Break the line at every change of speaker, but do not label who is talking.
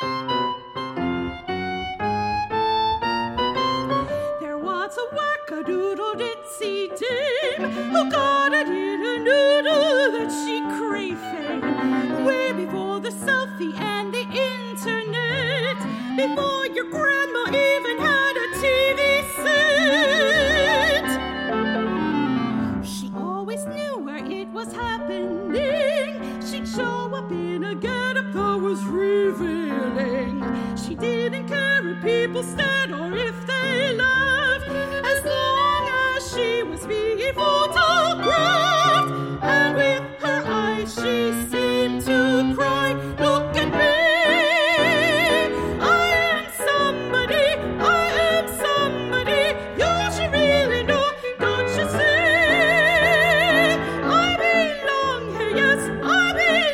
There was a whack-a-doodle-ditsy dame who got a little noodle that she craved fame. Way before the selfie and the internet, before your grandma even had a TV set. She always knew where it was happening. She'd show up in a getup that was revealing. She didn't care if people stared or if they laughed, as long as she was being photographed. And with her eyes she seemed to cry.